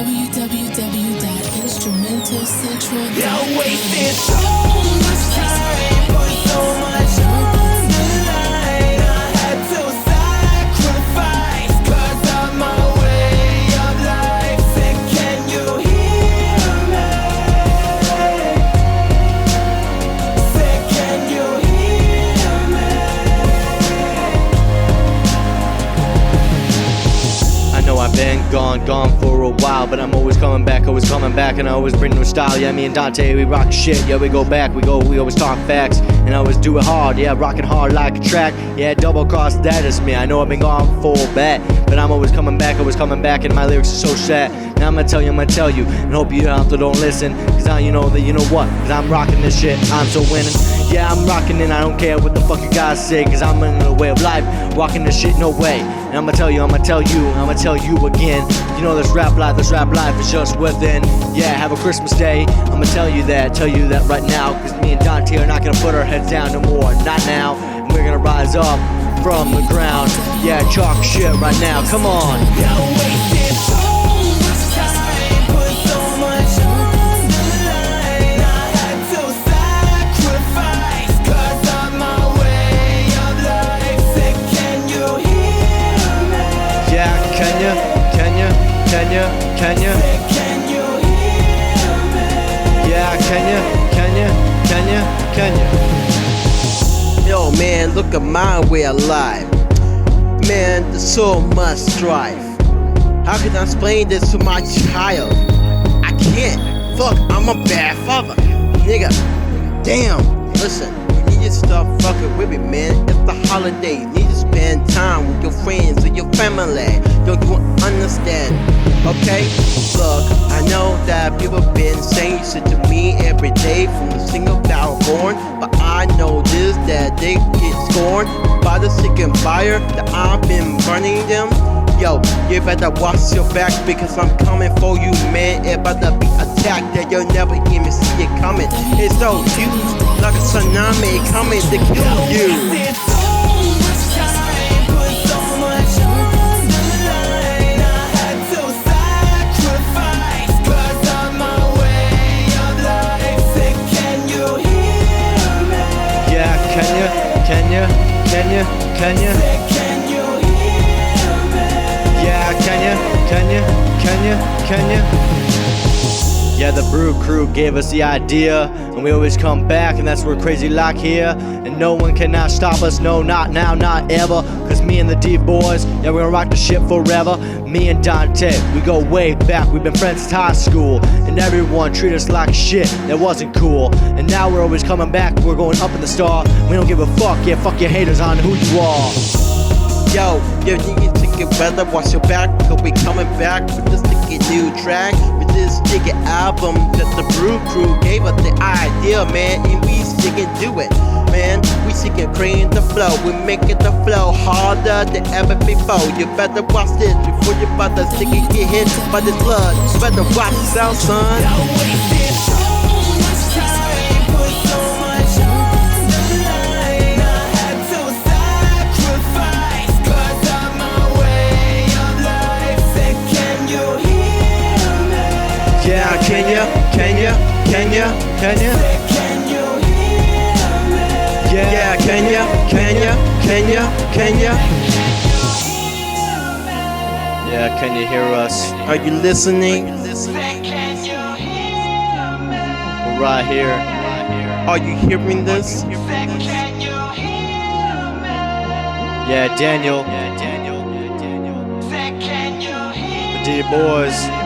www.instrumentalcentral.com. Y'all wasted so much time, put so much on the line. I had to sacrifice 'cause of my way of life. Say, can you hear me? Say, can you hear me? I know I've been gone for a while, but I'm always coming back, and I always bring new style. Yeah, me and Dante, we rock shit. Yeah, we go back, we always talk facts, and I always do it hard. Yeah, rocking hard like a track. Yeah, double cross, that is me. I know I've been gone for bad, but I'm always coming back, and my lyrics are so sad. Now I'm gonna tell you, and hope you out there don't listen, cause now you know that you know what, cause I'm rocking this shit, I'm so winning. Yeah, I'm rocking it, I don't care what the fuck you guys say, cause I'm in the way of life, rocking this shit, no way. And I'ma tell you again, you know this rap life is just within. Yeah, have a Christmas day, I'ma tell you that right now, cause me and Dante are not gonna put our heads down no more, not now, and we're gonna rise up from the ground. Yeah, chalk shit right now, come on. Y'all wasted so much time, put so much on the line. I had to sacrifice 'cause of my way of life. Say, can you hear me? Yeah, can you? Say, can you hear me? Yeah, can you? Yo, man, look at my way of life. Man, there's so much strife. How can I explain this to my child? I can't. Fuck, I'm a bad father. Nigga, damn. Listen, you need to stop fucking with me, man. It's the holiday. You need to spend time with your friends and your family. Don't you understand? Okay? Look, I know that people been saying shit to me every day from the single that was born, but I know this, that they get scorned by the sick and fire that I've been burning them. Yo, you better watch your back because I'm coming for you, man. It better be attacked that you'll never even see it coming. It's so huge, like a tsunami coming to kill you. Wasted so much time, put so much on the line. I had to sacrifice 'cause of my way of life. Say, can you hear me? Yeah, can you? Say, can you hear me? Yeah, can you? Yeah, the Brew Crew gave us the idea, and we always come back, and that's where crazy like here. And no one cannot stop us, no, not now, not ever. Cause me and the D-Boys, yeah, we're gonna rock the shit forever. Me and Dante, we go way back, we've been friends since high school. And everyone treat us like shit, that wasn't cool. And now we're always coming back, we're going up in the star. We don't give a fuck, yeah, fuck your haters on who you are. Yo, you need to get better, watch your back, cause we coming back with this sticky new track, with this sticky album that the Brew Crew gave us the idea, man, and we sticking to it, man. We sticking cream the flow, we making the flow harder than ever before. You better watch this before you about to stick and get hit by this blood. You better watch yourself, son. Y'all wasted so much time, put so much on the line. I had to sacrifice 'cause of my way of life. Say, can you hear me? Yeah, can you? Say, can you hear me? Yeah, can you? Yeah, can you hear us? Are you listening? Say, can you hear me? We're right here. Are you hearing this? Say, can you hear me? Yeah, Daniel, Say, can you hear me? the D-Boys.